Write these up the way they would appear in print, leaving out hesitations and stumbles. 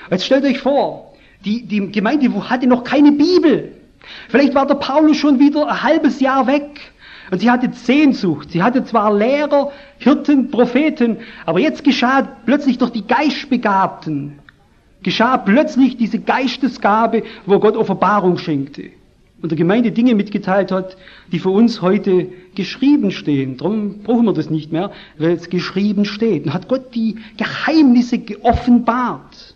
Jetzt stellt euch vor, die Gemeinde hatte noch keine Bibel. Vielleicht war der Paulus schon wieder ein halbes Jahr weg. Und sie hatte Sehnsucht. Sie hatte zwar Lehrer, Hirten, Propheten, aber jetzt geschah plötzlich durch die Geistbegabten, geschah plötzlich diese Geistesgabe, wo Gott Offenbarung schenkte und der Gemeinde Dinge mitgeteilt hat, die für uns heute geschrieben stehen. Darum brauchen wir das nicht mehr, weil es geschrieben steht. Und hat Gott die Geheimnisse geoffenbart.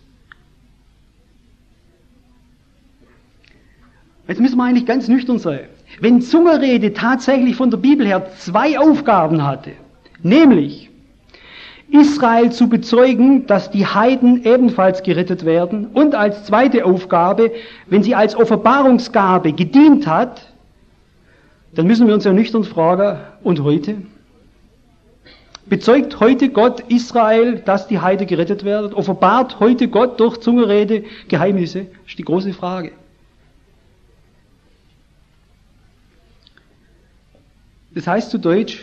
Jetzt müssen wir eigentlich ganz nüchtern sein. Wenn Zungenrede tatsächlich von der Bibel her zwei Aufgaben hatte, nämlich Israel zu bezeugen, dass die Heiden ebenfalls gerettet werden, und als zweite Aufgabe, wenn sie als Offenbarungsgabe gedient hat, dann müssen wir uns ja nüchtern fragen, und heute? Bezeugt heute Gott Israel, dass die Heiden gerettet werden? Offenbart heute Gott durch Zungenrede Geheimnisse? Das ist die große Frage. Das heißt zu Deutsch,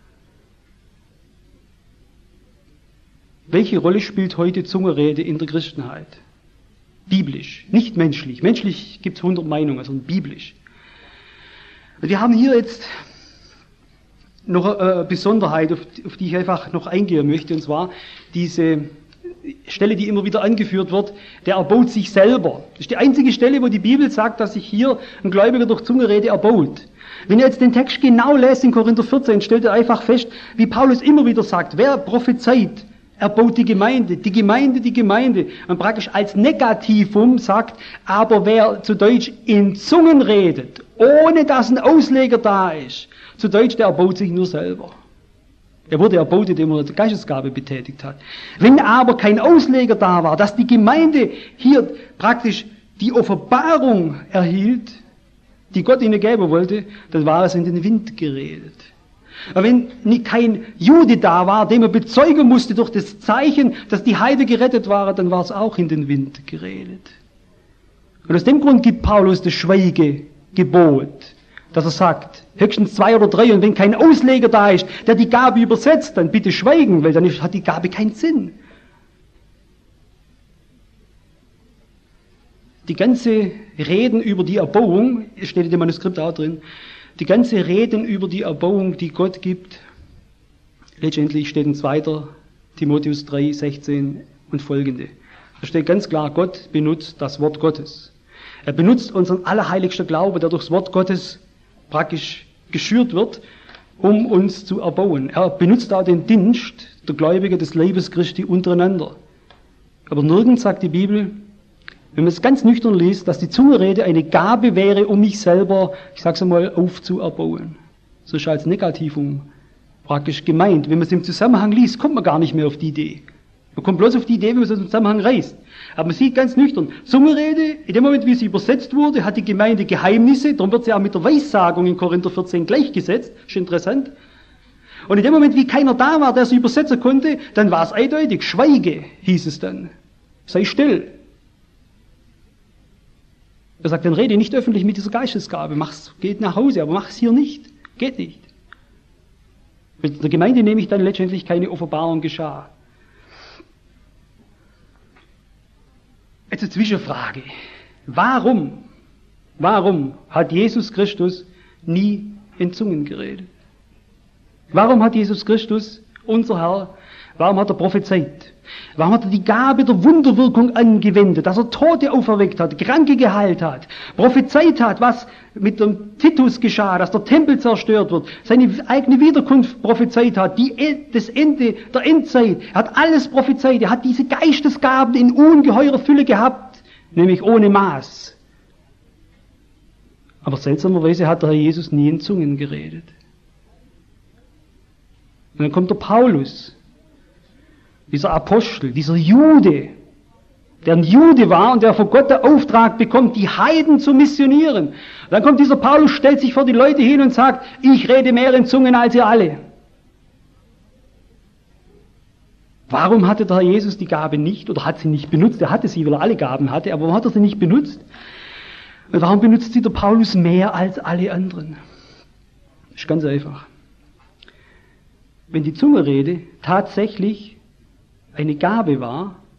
welche Rolle spielt heute Zungenrede in der Christenheit? Biblisch, nicht menschlich. Menschlich gibt es 100 Meinungen, sondern biblisch. Wir haben hier jetzt noch eine Besonderheit, auf die ich einfach noch eingehen möchte, und zwar diese Stelle, die immer wieder angeführt wird, der erbaut sich selber. Das ist die einzige Stelle, wo die Bibel sagt, dass sich hier ein Gläubiger durch Zungenrede erbaut. Wenn ihr jetzt den Text genau lest in Korinther 14, stellt ihr einfach fest, wie Paulus immer wieder sagt, wer prophezeit, erbaut die Gemeinde, die Gemeinde, die Gemeinde. Und praktisch als Negativum sagt, aber wer zu Deutsch in Zungen redet, ohne dass ein Ausleger da ist, zu Deutsch, der erbaut sich nur selber. Er wurde erbaut, indem er die Geistesgabe betätigt hat. Wenn aber kein Ausleger da war, dass die Gemeinde hier praktisch die Offenbarung erhielt, die Gott ihnen geben wollte, dann war es in den Wind geredet. Aber wenn kein Jude da war, dem er bezeugen musste durch das Zeichen, dass die Heiden gerettet waren, dann war es auch in den Wind geredet. Und aus dem Grund gibt Paulus das Schweigegebot, dass er sagt, höchstens 2 oder 3, und wenn kein Ausleger da ist, der die Gabe übersetzt, dann bitte schweigen, weil dann hat die Gabe keinen Sinn. Die ganze Reden über die Erbauung, steht in dem Manuskript auch drin, die ganze Reden über die Erbauung, die Gott gibt, letztendlich steht in 2. Timotheus 3, 16 und folgende. Da steht ganz klar, Gott benutzt das Wort Gottes. Er benutzt unseren allerheiligsten Glaube, der durchs Wort Gottes praktisch geschürt wird, um uns zu erbauen. Er benutzt auch den Dienst der Gläubigen des Leibes Christi untereinander. Aber nirgends sagt die Bibel, wenn man es ganz nüchtern liest, dass die Zungenrede eine Gabe wäre, um mich selber, ich sag's einmal, aufzuerbauen. So ist als Negativum praktisch gemeint. Wenn man es im Zusammenhang liest, kommt man gar nicht mehr auf die Idee. Man kommt bloß auf die Idee, wenn man es im Zusammenhang reißt. Aber man sieht ganz nüchtern, Zungenrede, in dem Moment, wie sie übersetzt wurde, hat die Gemeinde Geheimnisse, darum wird sie auch mit der Weissagung in Korinther 14 gleichgesetzt. Ist interessant. Und in dem Moment, wie keiner da war, der sie übersetzen konnte, dann war es eindeutig, schweige, hieß es dann. Sei still. Er sagt, dann rede nicht öffentlich mit dieser Geistesgabe, geht nach Hause, aber mach es hier nicht. Geht nicht. Mit der Gemeinde nämlich dann letztendlich keine Offenbarung geschah. Jetzt eine Zwischenfrage. Warum hat Jesus Christus nie in Zungen geredet? Warum hat Jesus Christus, unser Herr, warum hat er prophezeit? Warum hat er die Gabe der Wunderwirkung angewendet, dass er Tote auferweckt hat, Kranke geheilt hat, prophezeit hat, was mit dem Titus geschah, dass der Tempel zerstört wird, seine eigene Wiederkunft prophezeit hat, das Ende der Endzeit, er hat alles prophezeit, er hat diese Geistesgaben in ungeheurer Fülle gehabt, nämlich ohne Maß. Aber seltsamerweise hat der Herr Jesus nie in Zungen geredet. Und dann kommt der Paulus, dieser Apostel, dieser Jude, der ein Jude war und der von Gott den Auftrag bekommt, die Heiden zu missionieren. Und dann kommt dieser Paulus, stellt sich vor die Leute hin und sagt, ich rede mehr in Zungen als ihr alle. Warum hatte der Herr Jesus die Gabe nicht oder hat sie nicht benutzt? Er hatte sie, weil er alle Gaben hatte, aber warum hat er sie nicht benutzt? Und warum benutzt sie der Paulus mehr als alle anderen? Das ist ganz einfach. Wenn die Zungenrede tatsächlich eine Gabe war,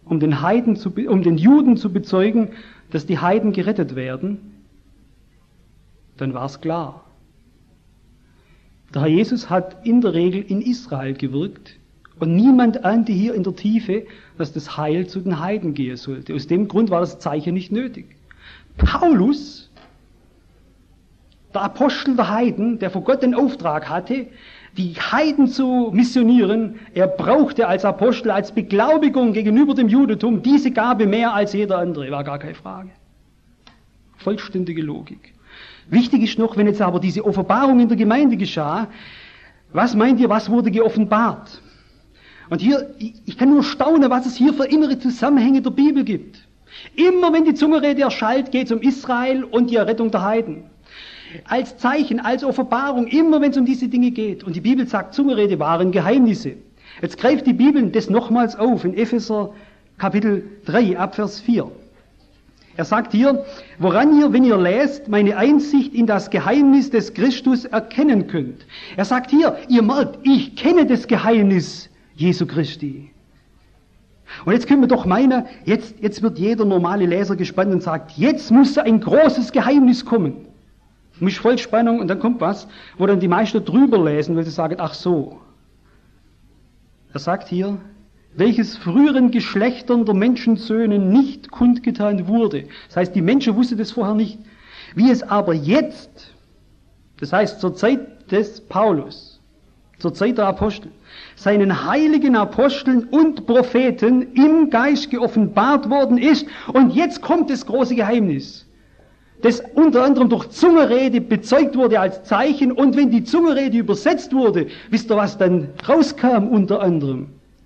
um den Juden zu bezeugen, dass die Heiden gerettet werden, dann war es klar. Der Herr Jesus hat in der Regel in Israel gewirkt und niemand ahnte hier in der Tiefe, dass das Heil zu den Heiden gehen sollte. Aus dem Grund war das Zeichen nicht nötig. Paulus, der Apostel der Heiden, der vor Gott den Auftrag hatte, die Heiden zu missionieren, er brauchte als Apostel, als Beglaubigung gegenüber dem Judentum diese Gabe mehr als jeder andere, war gar keine Frage. Vollständige Logik. Wichtig ist noch, wenn jetzt aber diese Offenbarung in der Gemeinde geschah, was meint ihr, was wurde geoffenbart? Und hier, ich kann nur staunen, was es hier für innere Zusammenhänge der Bibel gibt. Immer wenn die Zungenrede erschallt, geht es um Israel und die Errettung der Heiden. Als Zeichen, als Offenbarung, immer wenn es um diese Dinge geht. Und die Bibel sagt, Zungenrede waren Geheimnisse. Jetzt greift die Bibel das nochmals auf in Epheser Kapitel 3 ab Vers 4. Er sagt hier, woran ihr, wenn ihr lest, meine Einsicht in das Geheimnis des Christus erkennen könnt. Er sagt hier, ihr merkt, ich kenne das Geheimnis Jesu Christi. Und jetzt können wir doch meinen, jetzt wird jeder normale Leser gespannt und sagt, jetzt muss ein großes Geheimnis kommen. Mich voll Spannung und dann kommt was, wo dann die meisten drüber lesen, weil sie sagen, ach so. Er sagt hier, welches früheren Geschlechtern der Menschensöhne nicht kundgetan wurde. Das heißt, die Menschen wussten das vorher nicht. Wie es aber jetzt, das heißt zur Zeit des Paulus, zur Zeit der Apostel, seinen heiligen Aposteln und Propheten im Geist geoffenbart worden ist. Und jetzt kommt das große Geheimnis, das unter anderem durch Zungenrede bezeugt wurde als Zeichen. Und wenn die Zungenrede übersetzt wurde, wisst ihr, was dann rauskam unter anderem?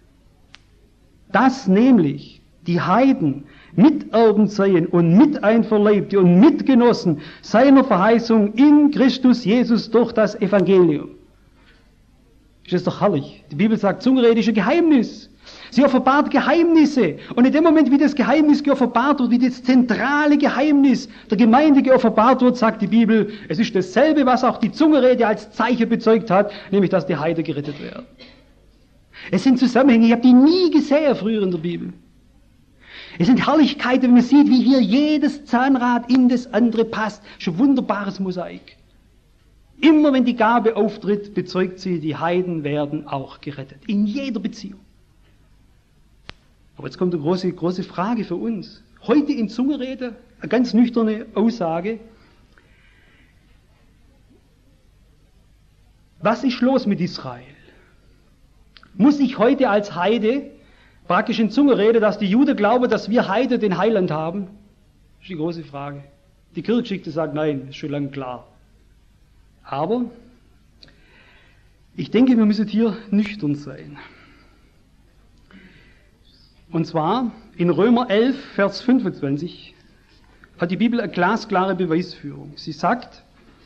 Dass nämlich die Heiden Miterben seien und Miteinverleibte und Mitgenossen seiner Verheißung in Christus Jesus durch das Evangelium. Ist das doch herrlich. Die Bibel sagt, Zungenrede ist ein Geheimnis. Sie offenbart Geheimnisse. Und in dem Moment, wie das Geheimnis geoffenbart wird, wie das zentrale Geheimnis der Gemeinde geoffenbart wird, sagt die Bibel, es ist dasselbe, was auch die Zungenrede als Zeichen bezeugt hat, nämlich, dass die Heiden gerettet werden. Es sind Zusammenhänge, ich habe die nie gesehen früher in der Bibel. Es sind Herrlichkeiten, wenn man sieht, wie hier jedes Zahnrad in das andere passt. Das ist ein wunderbares Mosaik. Immer wenn die Gabe auftritt, bezeugt sie, die Heiden werden auch gerettet. In jeder Beziehung. Aber jetzt kommt eine große Frage für uns. Heute in Zungenrede, eine ganz nüchterne Aussage. Was ist los mit Israel? Muss ich heute als Heide praktisch in Zungenrede, dass die Juden glauben, dass wir Heide den Heiland haben? Das ist die große Frage. Die Kirchengeschichte sagt, nein, ist schon lange klar. Aber ich denke, wir müssen hier nüchtern sein. Und zwar in Römer 11, Vers 25 hat die Bibel eine glasklare Beweisführung. Sie sagt,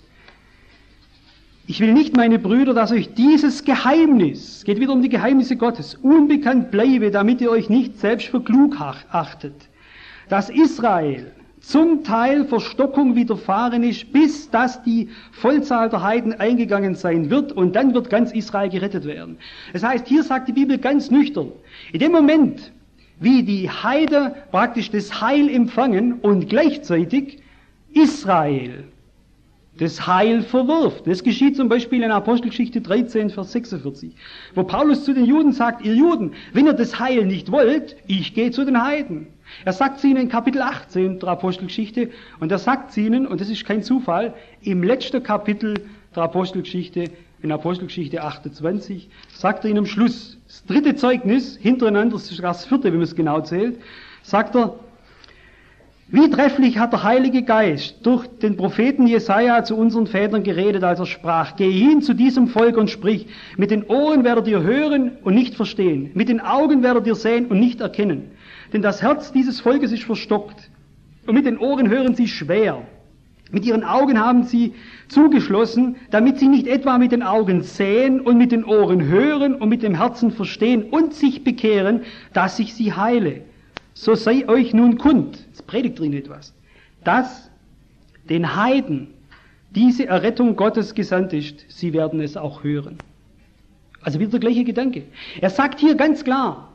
ich will nicht, meine Brüder, dass euch dieses Geheimnis, es geht wieder um die Geheimnisse Gottes, unbekannt bleibe, damit ihr euch nicht selbst für klug achtet, dass Israel zum Teil Verstockung widerfahren ist, bis dass die Vollzahl der Heiden eingegangen sein wird und dann wird ganz Israel gerettet werden. Das heißt, hier sagt die Bibel ganz nüchtern, in dem Moment, wie die Heiden praktisch das Heil empfangen und gleichzeitig Israel das Heil verwirft. Das geschieht zum Beispiel in Apostelgeschichte 13, Vers 46, wo Paulus zu den Juden sagt, ihr Juden, wenn ihr das Heil nicht wollt, ich gehe zu den Heiden. Er sagt es ihnen in Kapitel 18 der Apostelgeschichte und er sagt es ihnen, und das ist kein Zufall, im letzten Kapitel der Apostelgeschichte, in Apostelgeschichte 28, sagt er ihnen am Schluss, das dritte Zeugnis, hintereinander, das ist das vierte, wenn man es genau zählt, sagt er, wie trefflich hat der Heilige Geist durch den Propheten Jesaja zu unseren Vätern geredet, als er sprach, geh hin zu diesem Volk und sprich, mit den Ohren werdet ihr hören und nicht verstehen, mit den Augen werdet ihr sehen und nicht erkennen, denn das Herz dieses Volkes ist verstockt und mit den Ohren hören sie schwer. Mit ihren Augen haben sie zugeschlossen, damit sie nicht etwa mit den Augen sehen und mit den Ohren hören und mit dem Herzen verstehen und sich bekehren, dass ich sie heile. So sei euch nun kund, jetzt predigt drin etwas, dass den Heiden diese Errettung Gottes gesandt ist, sie werden es auch hören. Also wieder der gleiche Gedanke. Er sagt hier ganz klar,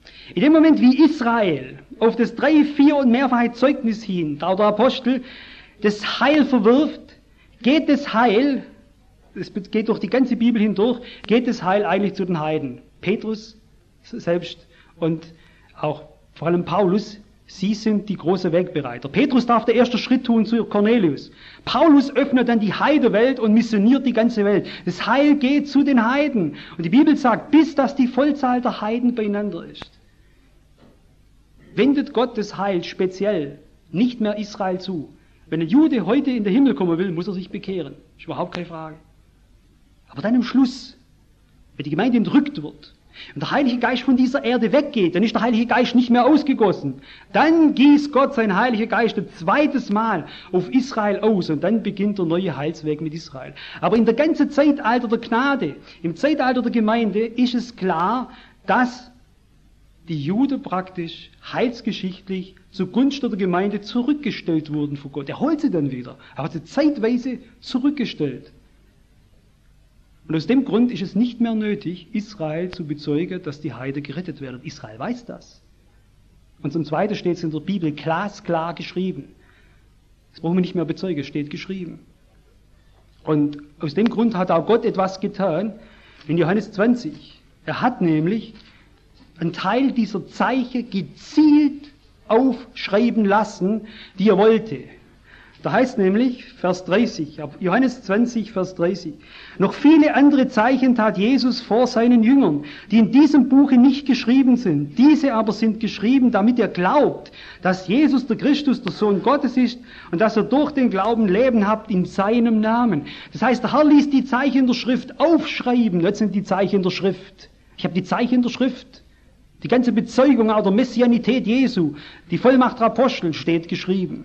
In dem Moment, wie Israel auf das 3-, 4- und mehrfache Zeugnis hin, da der Apostel das Heil verwirft, geht das Heil, es geht durch die ganze Bibel hindurch, geht das Heil eigentlich zu den Heiden. Petrus selbst und auch vor allem Paulus, sie sind die große Wegbereiter. Petrus darf der erste Schritt tun zu Cornelius. Paulus öffnet dann die Heidenwelt und missioniert die ganze Welt. Das Heil geht zu den Heiden. Und die Bibel sagt, bis dass die Vollzahl der Heiden beieinander ist. Wendet Gott das Heil speziell nicht mehr Israel zu. Wenn ein Jude heute in den Himmel kommen will, muss er sich bekehren. Ist überhaupt keine Frage. Aber dann am Schluss, wenn die Gemeinde entrückt wird und der Heilige Geist von dieser Erde weggeht, dann ist der Heilige Geist nicht mehr ausgegossen. Dann gießt Gott sein Heiliger Geist ein zweites Mal auf Israel aus und dann beginnt der neue Heilsweg mit Israel. Aber in der ganzen Zeitalter der Gnade, im Zeitalter der Gemeinde ist es klar, dass die Juden praktisch heilsgeschichtlich zugunsten der Gemeinde zurückgestellt wurden von Gott. Er holt sie dann wieder, aber sie zeitweise zurückgestellt. Und aus dem Grund ist es nicht mehr nötig, Israel zu bezeugen, dass die Heiden gerettet werden. Israel weiß das. Und zum Zweiten steht es in der Bibel glasklar geschrieben. Das brauchen wir nicht mehr bezeugen, es steht geschrieben. Und aus dem Grund hat auch Gott etwas getan in Johannes 20. Er hat nämlich einen Teil dieser Zeichen gezielt aufschreiben lassen, die er wollte. Da heißt nämlich, Vers 30, Johannes 20, Vers 30, noch viele andere Zeichen tat Jesus vor seinen Jüngern, die in diesem Buche nicht geschrieben sind. Diese aber sind geschrieben, damit ihr glaubt, dass Jesus der Christus, der Sohn Gottes ist und dass ihr durch den Glauben Leben habt in seinem Namen. Das heißt, der Herr ließ die Zeichen in der Schrift aufschreiben. Jetzt sind die Zeichen in der Schrift. Ich habe die Zeichen in der Schrift. Die ganze Bezeugung auch der Messianität Jesu, die Vollmacht der Apostel steht geschrieben.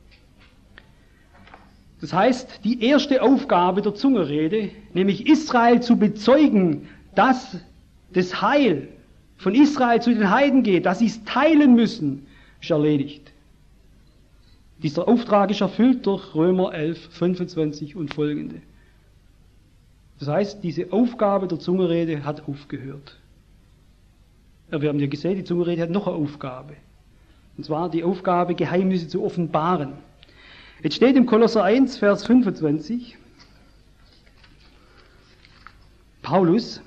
Das heißt, die erste Aufgabe der Zungenrede, nämlich Israel zu bezeugen, dass das Heil von Israel zu den Heiden geht, dass sie es teilen müssen, ist erledigt. Dieser Auftrag ist erfüllt durch Römer 11, 25 und folgende. Das heißt, diese Aufgabe der Zungenrede hat aufgehört. Ja, wir haben ja gesehen, die Zungenrede hat noch eine Aufgabe. Und zwar die Aufgabe, Geheimnisse zu offenbaren. Jetzt steht im Kolosser 1, Vers 25, Paulus,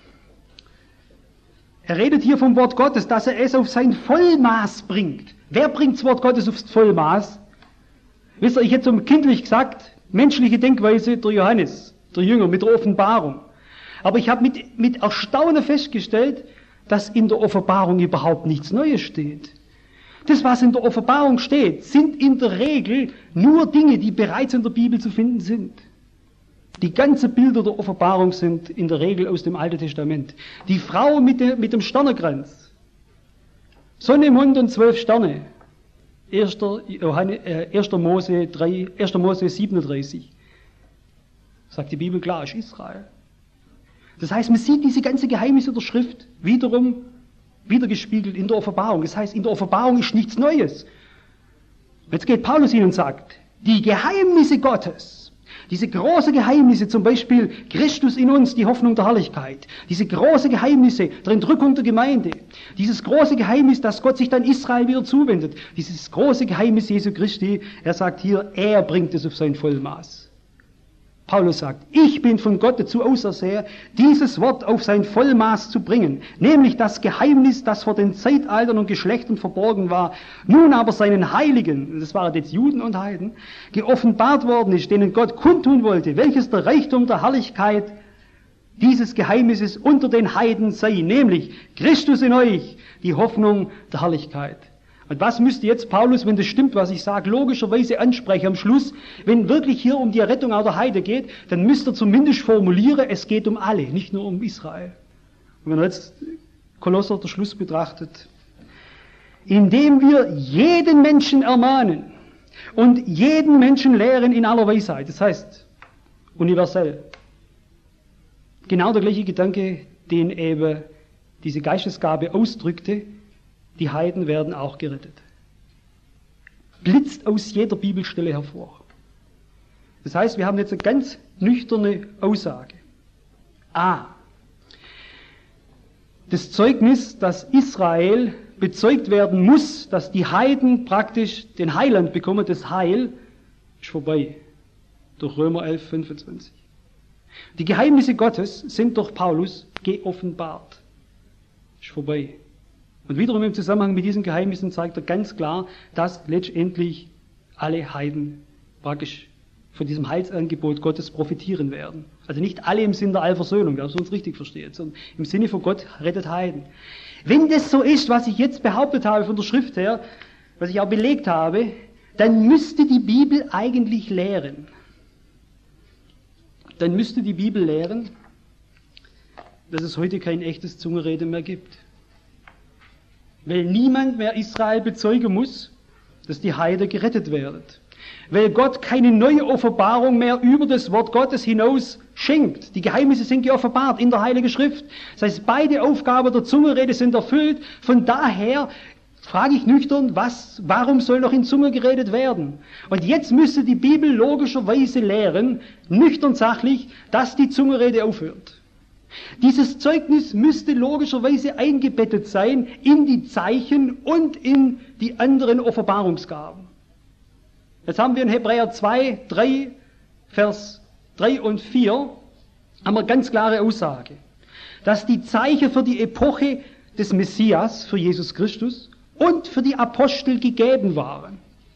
er redet hier vom Wort Gottes, dass er es auf sein Vollmaß bringt. Wer bringt das Wort Gottes aufs Vollmaß? Wisst ihr, ich hätte so kindlich gesagt, menschliche Denkweise der Johannes, der Jünger, mit der Offenbarung. Aber ich habe mit Erstaunen festgestellt, dass in der Offenbarung überhaupt nichts Neues steht. Das, was in der Offenbarung steht, sind in der Regel nur Dinge, die bereits in der Bibel zu finden sind. Die ganzen Bilder der Offenbarung sind in der Regel aus dem Alten Testament. Die Frau mit dem Sternekranz, Sonne, Mond und 12 Sterne, 1. Mose 37, sagt die Bibel klar, ist Israel. Das heißt, man sieht diese ganze Geheimnisse der Schrift wiederum wiedergespiegelt in der Offenbarung. Das heißt, in der Offenbarung ist nichts Neues. Jetzt geht Paulus hin und sagt, die Geheimnisse Gottes, diese großen Geheimnisse, zum Beispiel Christus in uns, die Hoffnung der Herrlichkeit, diese großen Geheimnisse der Entrückung der Gemeinde, dieses große Geheimnis, dass Gott sich dann Israel wieder zuwendet, dieses große Geheimnis Jesu Christi, er sagt hier, er bringt es auf sein Vollmaß. Paulus sagt, ich bin von Gott dazu ausersehen, dieses Wort auf sein Vollmaß zu bringen, nämlich das Geheimnis, das vor den Zeitaltern und Geschlechtern verborgen war, nun aber seinen Heiligen, das waren jetzt Juden und Heiden, geoffenbart worden ist, denen Gott kundtun wollte, welches der Reichtum der Herrlichkeit dieses Geheimnisses unter den Heiden sei, nämlich Christus in euch, die Hoffnung der Herrlichkeit. Und was müsste jetzt Paulus, wenn das stimmt, was ich sage, logischerweise ansprechen am Schluss, wenn wirklich hier um die Errettung auch der Heide geht, dann müsste er zumindest formulieren, es geht um alle, nicht nur um Israel. Und wenn er jetzt Kolosser der Schluss betrachtet, indem wir jeden Menschen ermahnen und jeden Menschen lehren in aller Weisheit, das heißt universell. Genau der gleiche Gedanke, den eben diese Geistesgabe ausdrückte, die Heiden werden auch gerettet. Blitzt aus jeder Bibelstelle hervor. Das heißt, wir haben jetzt eine ganz nüchterne Aussage. A. das Zeugnis, dass Israel bezeugt werden muss, dass die Heiden praktisch den Heiland bekommen, das Heil, ist vorbei. Durch Römer 11, 25. Die Geheimnisse Gottes sind durch Paulus geoffenbart. Ist vorbei. Und wiederum im Zusammenhang mit diesen Geheimnissen zeigt er ganz klar, dass letztendlich alle Heiden praktisch von diesem Heilsangebot Gottes profitieren werden. Also nicht alle im Sinne der Allversöhnung, dass ihr uns richtig versteht, sondern im Sinne von Gott rettet Heiden. Wenn das so ist, was ich jetzt behauptet habe von der Schrift her, was ich auch belegt habe, dann müsste die Bibel eigentlich lehren. Dann müsste die Bibel lehren, dass es heute kein echtes Zungenrede mehr gibt. Weil niemand mehr Israel bezeugen muss, dass die Heiden gerettet werden. Weil Gott keine neue Offenbarung mehr über das Wort Gottes hinaus schenkt. Die Geheimnisse sind geoffenbart in der Heiligen Schrift. Das heißt, beide Aufgaben der Zungenrede sind erfüllt. Von daher frage ich nüchtern, warum soll noch in Zunge geredet werden? Und jetzt müsste die Bibel logischerweise lehren, nüchtern sachlich, dass die Zungenrede aufhört. Dieses Zeugnis müsste logischerweise eingebettet sein in die Zeichen und in die anderen Offenbarungsgaben. Jetzt haben wir in Hebräer 2, 3, Vers 3 und 4, haben wir ganz klare Aussage, dass die Zeichen für die Epoche des Messias, für Jesus Christus und für die Apostel gegeben waren.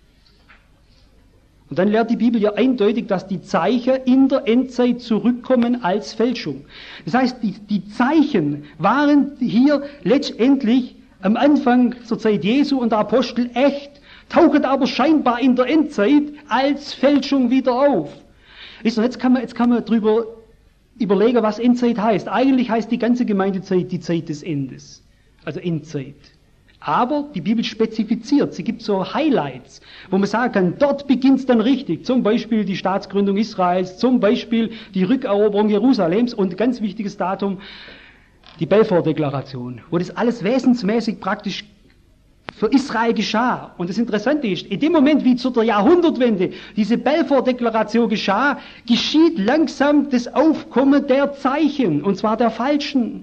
Und dann lehrt die Bibel ja eindeutig, dass die Zeichen in der Endzeit zurückkommen als Fälschung. Das heißt, die Zeichen waren hier letztendlich am Anfang zur Zeit Jesu und der Apostel echt, tauchen aber scheinbar in der Endzeit als Fälschung wieder auf. Jetzt kann man drüber überlegen, was Endzeit heißt. Eigentlich heißt die ganze Gemeindezeit die Zeit des Endes, also Endzeit. Aber die Bibel spezifiziert, sie gibt so Highlights, wo man sagen kann, dort beginnt es dann richtig. Zum Beispiel die Staatsgründung Israels, zum Beispiel die Rückeroberung Jerusalems und ganz wichtiges Datum, die Balfour-Deklaration, wo das alles wesensmäßig praktisch für Israel geschah. Und das Interessante ist, in dem Moment, wie zu der Jahrhundertwende diese Balfour-Deklaration geschah, geschieht langsam das Aufkommen der Zeichen, und zwar der falschen.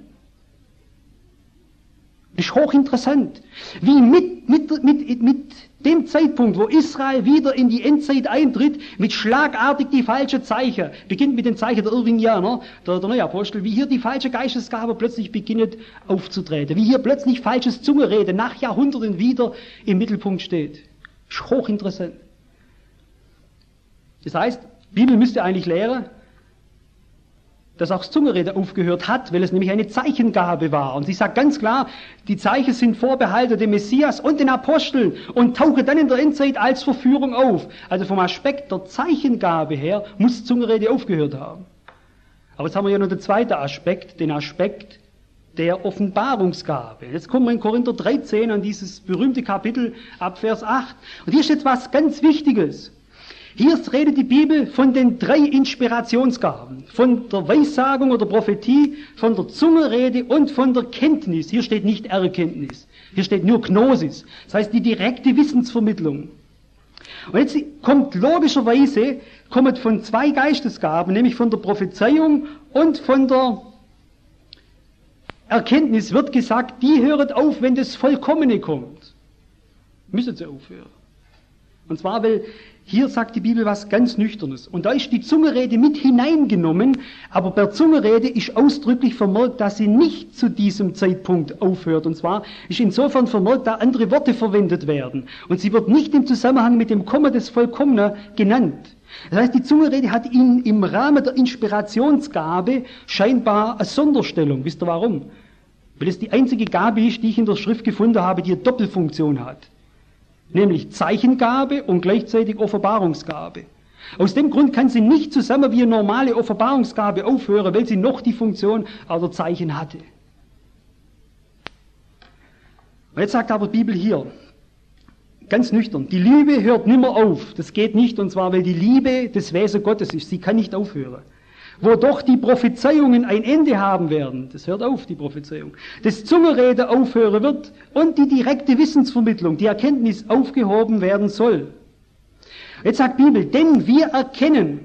Das ist hochinteressant. Wie mit dem Zeitpunkt, wo Israel wieder in die Endzeit eintritt, mit schlagartig die falschen Zeichen, beginnt mit den Zeichen der Irvingianer, der Neuapostel, wie hier die falsche Geistesgabe plötzlich beginnt aufzutreten, wie hier plötzlich falsches Zungenreden nach Jahrhunderten wieder im Mittelpunkt steht. Das ist hochinteressant. Das heißt, die Bibel müsste eigentlich lehren, dass auch das Zungenrede aufgehört hat, weil es nämlich eine Zeichengabe war. Und sie sagt ganz klar, die Zeichen sind vorbehalten dem Messias und den Aposteln und tauchen dann in der Endzeit als Verführung auf. Also vom Aspekt der Zeichengabe her muss Zungenrede aufgehört haben. Aber jetzt haben wir ja noch den zweiten Aspekt, den Aspekt der Offenbarungsgabe. Jetzt kommen wir in Korinther 13 an dieses berühmte Kapitel ab Vers 8. Und hier steht was ganz Wichtiges. Hier redet die Bibel von den 3 Inspirationsgaben, von der Weissagung oder Prophetie, von der Zungenrede und von der Kenntnis. Hier steht nicht Erkenntnis, hier steht nur Gnosis, das heißt die direkte Wissensvermittlung. Und jetzt kommt logischerweise von 2 Geistesgaben, nämlich von der Prophezeiung und von der Erkenntnis wird gesagt, die hören auf, wenn das Vollkommene kommt. Müssen sie aufhören. Und zwar, weil hier sagt die Bibel was ganz Nüchternes. Und da ist die Zungenrede mit hineingenommen, aber per Zungenrede ist ausdrücklich vermerkt, dass sie nicht zu diesem Zeitpunkt aufhört. Und zwar ist insofern vermerkt, da andere Worte verwendet werden. Und sie wird nicht im Zusammenhang mit dem Kommen des Vollkommenen genannt. Das heißt, die Zungenrede hat im Rahmen der Inspirationsgabe scheinbar eine Sonderstellung. Wisst ihr warum? Weil es die einzige Gabe ist, die ich in der Schrift gefunden habe, die eine Doppelfunktion hat. Nämlich Zeichengabe und gleichzeitig Offenbarungsgabe. Aus dem Grund kann sie nicht zusammen wie eine normale Offenbarungsgabe aufhören, weil sie noch die Funktion der Zeichen hatte. Und jetzt sagt aber die Bibel hier, ganz nüchtern, die Liebe hört nimmer auf. Das geht nicht, und zwar, weil die Liebe das Wesen Gottes ist. Sie kann nicht aufhören. Wo doch die Prophezeiungen ein Ende haben werden, das hört auf, die Prophezeiung, das Zungenrede aufhören wird und die direkte Wissensvermittlung, die Erkenntnis aufgehoben werden soll. Jetzt sagt die Bibel, denn wir erkennen,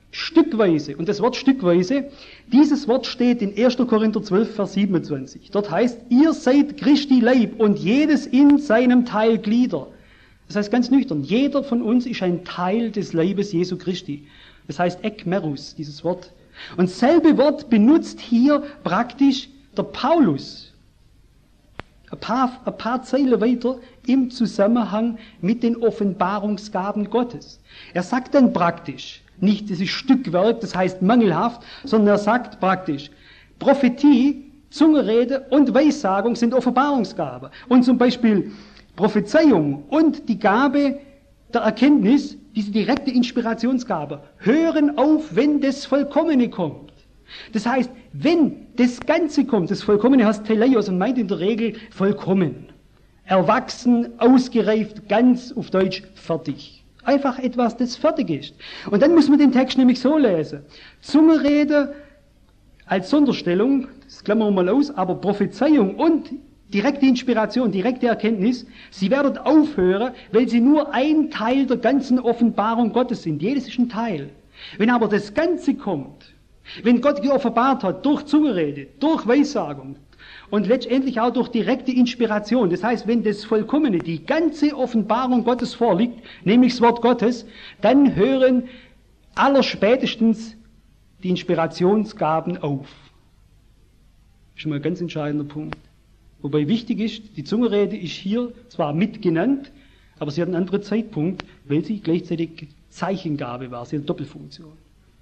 stückweise, und das Wort stückweise, dieses Wort steht in 1. Korinther 12, Vers 27. Dort heißt, ihr seid Christi Leib und jedes in seinem Teil Glieder. Das heißt ganz nüchtern, jeder von uns ist ein Teil des Leibes Jesu Christi. Das heißt Ekmerus, dieses Wort. Und selbe Wort benutzt hier praktisch der Paulus. Ein paar Zeilen weiter im Zusammenhang mit den Offenbarungsgaben Gottes. Er sagt dann praktisch, nicht dieses Stückwerk, das heißt mangelhaft, sondern er sagt praktisch, Prophetie, Zungenrede und Weissagung sind Offenbarungsgaben. Und zum Beispiel Prophezeiung und die Gabe der Erkenntnis, diese direkte Inspirationsgabe, hören auf, wenn das Vollkommene kommt. Das heißt, wenn das Ganze kommt, das Vollkommene heißt Teleios und meint in der Regel vollkommen, erwachsen, ausgereift, ganz auf Deutsch fertig. Einfach etwas, das fertig ist. Und dann muss man den Text nämlich so lesen. Zungenrede als Sonderstellung, das klammern wir mal aus, aber Prophezeiung und direkte Inspiration, direkte Erkenntnis, sie werden aufhören, weil sie nur ein Teil der ganzen Offenbarung Gottes sind. Jedes ist ein Teil. Wenn aber das Ganze kommt, wenn Gott geoffenbart hat, durch Zungenrede, durch Weissagung und letztendlich auch durch direkte Inspiration, das heißt, wenn das Vollkommene, die ganze Offenbarung Gottes vorliegt, nämlich das Wort Gottes, dann hören allerspätestens die Inspirationsgaben auf. Das ist schon mal ein ganz entscheidender Punkt. Wobei wichtig ist, die Zungenrede ist hier zwar mitgenannt, aber sie hat einen anderen Zeitpunkt, weil sie gleichzeitig Zeichengabe war, sie hat eine Doppelfunktion.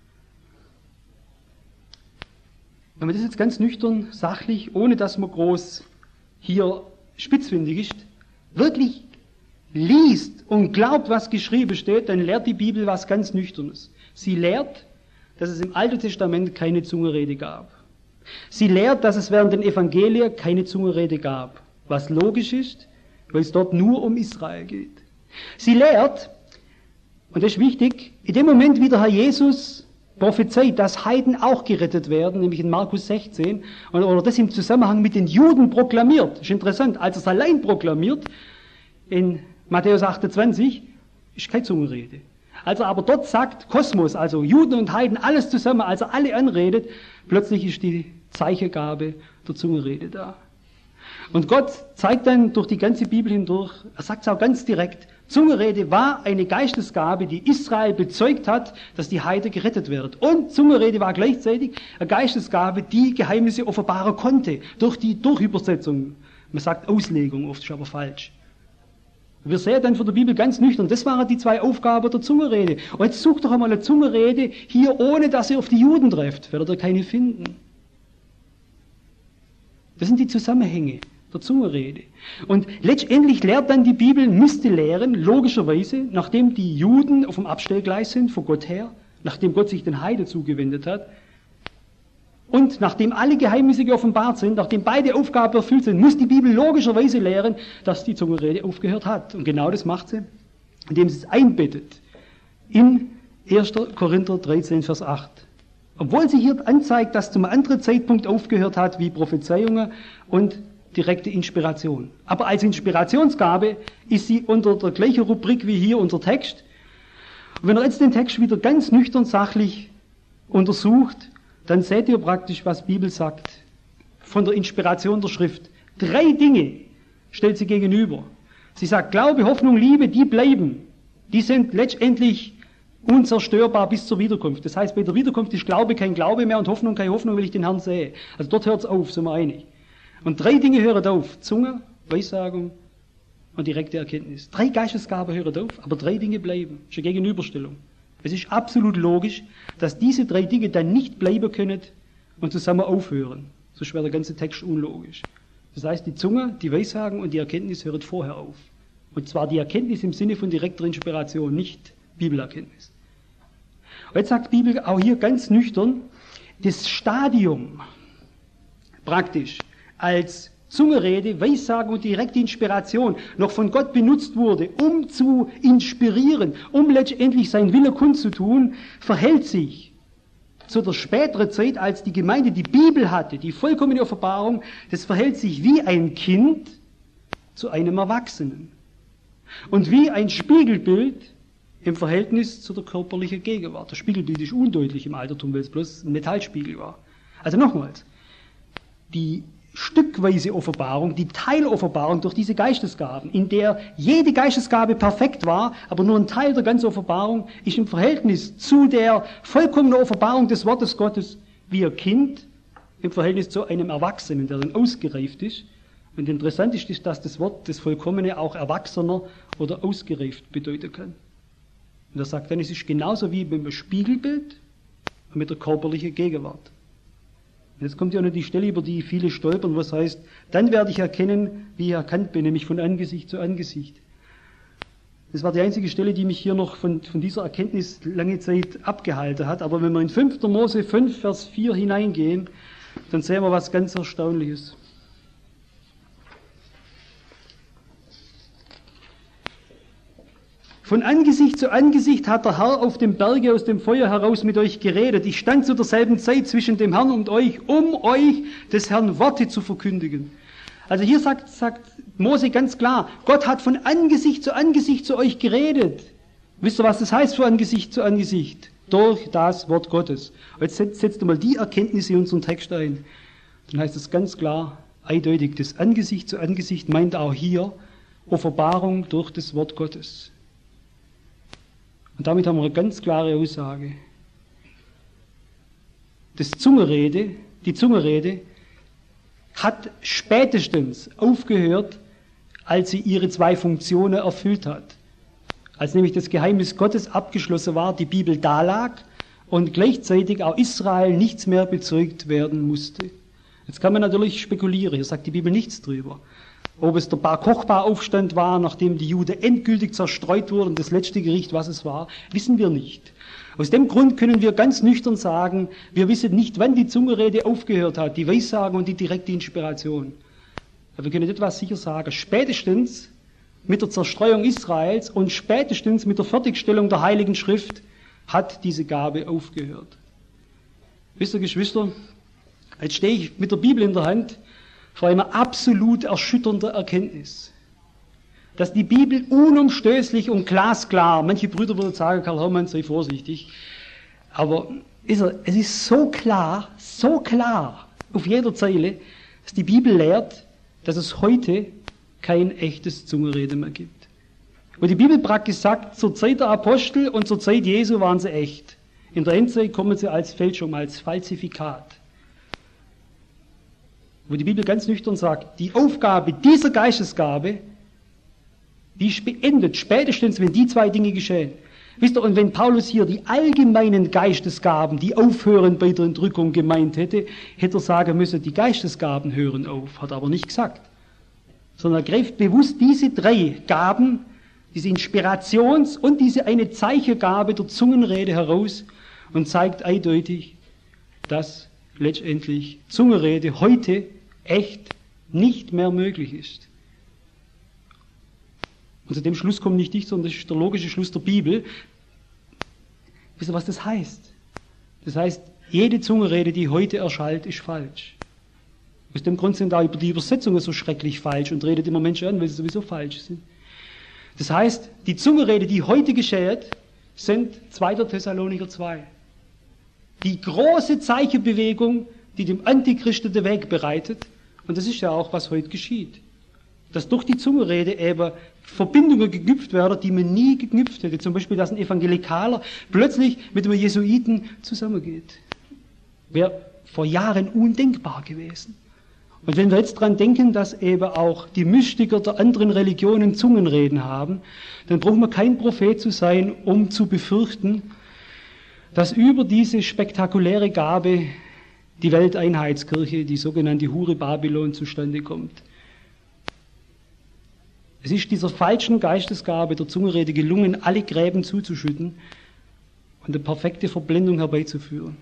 Wenn man das jetzt ganz nüchtern, sachlich, ohne dass man groß hier spitzfindig ist, wirklich liest und glaubt, was geschrieben steht, dann lehrt die Bibel was ganz Nüchternes. Sie lehrt, dass es im Alten Testament keine Zungenrede gab. Sie lehrt, dass es während den Evangelien keine Zungenrede gab, was logisch ist, weil es dort nur um Israel geht. Sie lehrt, und das ist wichtig, in dem Moment, wie der Herr Jesus prophezeit, dass Heiden auch gerettet werden, nämlich in Markus 16, oder das im Zusammenhang mit den Juden proklamiert. Ist interessant, als er es allein proklamiert, in Matthäus 28, ist keine Zungenrede. Als er aber dort sagt, Kosmos, also Juden und Heiden, alles zusammen, als er alle anredet, plötzlich ist die Zeichengabe der Zungenrede da. Und Gott zeigt dann durch die ganze Bibel hindurch, er sagt es auch ganz direkt, Zungenrede war eine Geistesgabe, die Israel bezeugt hat, dass die Heide gerettet wird. Und Zungenrede war gleichzeitig eine Geistesgabe, die Geheimnisse offenbaren konnte, durch die Durchübersetzung. Man sagt Auslegung, oft ist aber falsch. Wir sehen dann von der Bibel ganz nüchtern, das waren die zwei Aufgaben der Zungenrede. Und jetzt sucht doch einmal eine Zungenrede hier, ohne dass ihr auf die Juden trefft, werdet ihr keine finden. Das sind die Zusammenhänge der Zungenrede. Und letztendlich lehrt dann die Bibel, müsste lehren, logischerweise, nachdem die Juden auf dem Abstellgleis sind, von Gott her, nachdem Gott sich den Heiden zugewendet hat, und nachdem alle Geheimnisse geoffenbart sind, nachdem beide Aufgaben erfüllt sind, muss die Bibel logischerweise lehren, dass die Zungenrede aufgehört hat. Und genau das macht sie, indem sie es einbettet in 1. Korinther 13, Vers 8. Obwohl sie hier anzeigt, dass zum anderen Zeitpunkt aufgehört hat, wie Prophezeiungen und direkte Inspiration. Aber als Inspirationsgabe ist sie unter der gleichen Rubrik wie hier unser Text. Und wenn ihr jetzt den Text wieder ganz nüchtern sachlich untersucht, dann seht ihr praktisch, was die Bibel sagt. Von der Inspiration der Schrift. 3 Dinge stellt sie gegenüber. Sie sagt, Glaube, Hoffnung, Liebe, die bleiben. Die sind letztendlich unzerstörbar bis zur Wiederkunft. Das heißt, bei der Wiederkunft ist Glaube kein Glaube mehr und Hoffnung keine Hoffnung, weil ich den Herrn sehe. Also dort hört es auf, sind wir einig. Und 3 Dinge hören auf. Zunge, Weissagung und direkte Erkenntnis. 3 Geistesgaben hören auf, aber 3 Dinge bleiben. Das ist eine Gegenüberstellung. Es ist absolut logisch, dass diese 3 Dinge dann nicht bleiben können und zusammen aufhören. Sonst wäre der ganze Text unlogisch. Das heißt, die Zunge, die Weissagung und die Erkenntnis hören vorher auf. Und zwar die Erkenntnis im Sinne von direkter Inspiration, nicht Bibelerkenntnis. Und jetzt sagt die Bibel auch hier ganz nüchtern, das Stadium praktisch als Zungenrede, Weissagung und direkte Inspiration noch von Gott benutzt wurde, um zu inspirieren, um letztendlich seinen Willen kundzutun, verhält sich zu der späteren Zeit, als die Gemeinde die Bibel hatte, die vollkommene Offenbarung, das verhält sich wie ein Kind zu einem Erwachsenen. Und wie ein Spiegelbild im Verhältnis zu der körperlichen Gegenwart. Das Spiegelbild ist undeutlich im Altertum, weil es bloß ein Metallspiegel war. Also nochmals, die stückweise Offenbarung, die Teiloffenbarung durch diese Geistesgaben, in der jede Geistesgabe perfekt war, aber nur ein Teil der ganzen Offenbarung, ist im Verhältnis zu der vollkommenen Offenbarung des Wortes Gottes wie ein Kind im Verhältnis zu einem Erwachsenen, der dann ausgereift ist. Und interessant ist, dass das Wort, das Vollkommene, auch Erwachsener oder ausgereift bedeuten kann. Und er sagt dann, es ist genauso wie beim Spiegelbild und mit der körperlichen Gegenwart. Und jetzt kommt ja noch die Stelle, über die viele stolpern, was heißt, dann werde ich erkennen, wie ich erkannt bin, nämlich von Angesicht zu Angesicht. Das war die einzige Stelle, die mich hier noch von dieser Erkenntnis lange Zeit abgehalten hat. Aber wenn wir in 5. Mose 5, Vers 4 hineingehen, dann sehen wir was ganz Erstaunliches. Von Angesicht zu Angesicht hat der Herr auf dem Berge aus dem Feuer heraus mit euch geredet. Ich stand zu derselben Zeit zwischen dem Herrn und euch, um euch des Herrn Worte zu verkündigen. Also hier sagt Mose ganz klar, Gott hat von Angesicht zu euch geredet. Wisst ihr, was das heißt, von Angesicht zu Angesicht? Durch das Wort Gottes. Jetzt setzt mal die Erkenntnis in unseren Text ein. Dann heißt es ganz klar, eindeutig, das Angesicht zu Angesicht meint auch hier Offenbarung durch das Wort Gottes. Und damit haben wir eine ganz klare Aussage. Die Zungenrede hat spätestens aufgehört, als sie ihre zwei Funktionen erfüllt hat. Als nämlich das Geheimnis Gottes abgeschlossen war, die Bibel dalag und gleichzeitig auch Israel nichts mehr bezeugt werden musste. Jetzt kann man natürlich spekulieren, hier sagt die Bibel nichts drüber. Ob es der Bar Kochba-Aufstand war, nachdem die Juden endgültig zerstreut wurden, das letzte Gericht, was es war, wissen wir nicht. Aus dem Grund können wir ganz nüchtern sagen, wir wissen nicht, wann die Zungenrede aufgehört hat, die Weissagen und die direkte Inspiration. Aber wir können etwas sicher sagen, spätestens mit der Zerstreuung Israels und spätestens mit der Fertigstellung der Heiligen Schrift hat diese Gabe aufgehört. Wisst ihr, Geschwister, jetzt stehe ich mit der Bibel in der Hand vor einer absolut erschütternden Erkenntnis, dass die Bibel unumstößlich und glasklar, manche Brüder würden sagen, Karl Hermann, sei vorsichtig, aber es ist so klar auf jeder Zeile, dass die Bibel lehrt, dass es heute kein echtes Zungenrede mehr gibt. Und die Bibel praktisch sagt, zur Zeit der Apostel und zur Zeit Jesu waren sie echt. In der Endzeit kommen sie als Fälschung, als Falsifikat. Wo die Bibel ganz nüchtern sagt, die Aufgabe dieser Geistesgabe, die ist beendet, spätestens, wenn die zwei Dinge geschehen. Wisst ihr, und wenn Paulus hier die allgemeinen Geistesgaben, die aufhören bei der Entrückung gemeint hätte, hätte er sagen müssen, die Geistesgaben hören auf, hat er aber nicht gesagt. Sondern er greift bewusst diese drei Gaben, diese Inspirations- und diese eine Zeichengabe der Zungenrede heraus und zeigt eindeutig, dass letztendlich Zungenrede heute echt nicht mehr möglich ist. Und zu dem Schluss kommt nicht ich, sondern das ist der logische Schluss der Bibel. Wisst ihr, was das heißt? Das heißt, jede Zungenrede, die heute erschallt, ist falsch. Aus dem Grund sind auch die Übersetzungen so schrecklich falsch und redet immer Menschen an, weil sie sowieso falsch sind. Das heißt, die Zungenrede, die heute geschieht, sind 2. Thessalonicher 2. Die große Zeichenbewegung, die dem Antichristen den Weg bereitet. Und das ist ja auch, was heute geschieht. Dass durch die Zungenrede eben Verbindungen geknüpft werden, die man nie geknüpft hätte. Zum Beispiel, dass ein Evangelikaler plötzlich mit einem Jesuiten zusammengeht. Wäre vor Jahren undenkbar gewesen. Und wenn wir jetzt dran denken, dass eben auch die Mystiker der anderen Religionen Zungenreden haben, dann braucht man kein Prophet zu sein, um zu befürchten, dass über diese spektakuläre Gabe die Welteinheitskirche, die sogenannte Hure Babylon, zustande kommt. Es ist dieser falschen Geistesgabe der Zungenrede gelungen, alle Gräben zuzuschütten und eine perfekte Verblendung herbeizuführen.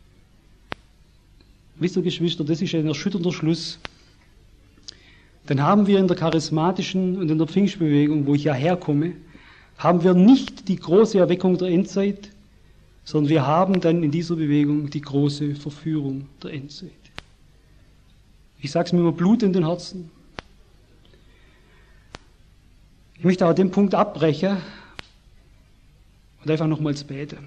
Wisst ihr, Geschwister, das ist ein erschütternder Schluss. Dann haben wir in der charismatischen und in der Pfingstbewegung, wo ich ja herkomme, haben wir nicht die große Erweckung der Endzeit, sondern wir haben dann in dieser Bewegung die große Verführung der Endzeit. Ich sage es mir immer Blut in den Herzen. Ich möchte aber den Punkt abbrechen, Und einfach nochmals beten.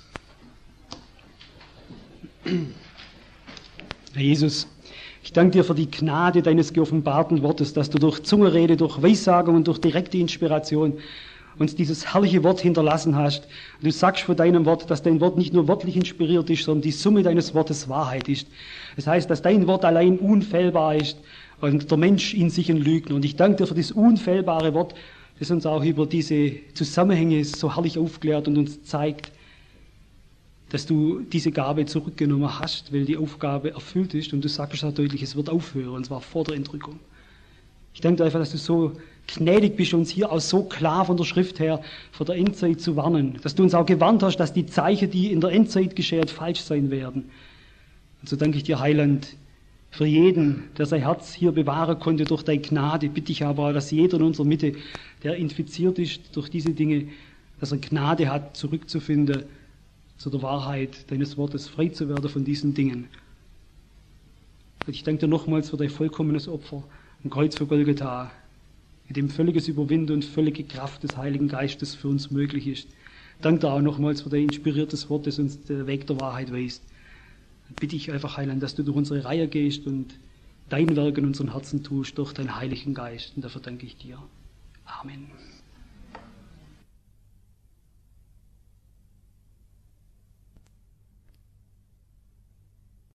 Herr Jesus, ich danke dir für die Gnade deines geoffenbarten Wortes, dass du durch Zungenrede, durch Weissagung und durch direkte Inspiration uns dieses herrliche Wort hinterlassen hast. Und du sagst von deinem Wort, dass dein Wort nicht nur wörtlich inspiriert ist, sondern die Summe deines Wortes Wahrheit ist. Das heißt, dass dein Wort allein unfehlbar ist und der Mensch in sich ein Lügner. Und ich danke dir für dieses unfehlbare Wort, das uns auch über diese Zusammenhänge so herrlich aufklärt und uns zeigt, dass du diese Gabe zurückgenommen hast, weil die Aufgabe erfüllt ist. Und du sagst auch deutlich, es wird aufhören, und zwar vor der Entrückung. Ich danke dir einfach, dass du so gnädig bist, uns hier auch so klar von der Schrift her vor der Endzeit zu warnen. Dass du uns auch gewarnt hast, dass die Zeichen, die in der Endzeit geschehen, falsch sein werden. Und so danke ich dir, Heiland, für jeden, der sein Herz hier bewahren konnte durch deine Gnade. Bitte ich aber, dass jeder in unserer Mitte, der infiziert ist durch diese Dinge, dass er Gnade hat, zurückzufinden zu der Wahrheit deines Wortes, frei zu werden von diesen Dingen. Und ich danke dir nochmals für dein vollkommenes Opfer am Kreuz für Golgatha, mit dem völliges Überwinden und völlige Kraft des Heiligen Geistes für uns möglich ist. Danke dir auch nochmals für dein inspiriertes Wort, das uns den Weg der Wahrheit weist. Und bitte ich einfach, Heiland, dass du durch unsere Reihe gehst und dein Werk in unseren Herzen tust durch deinen Heiligen Geist. Und dafür danke ich dir. Amen.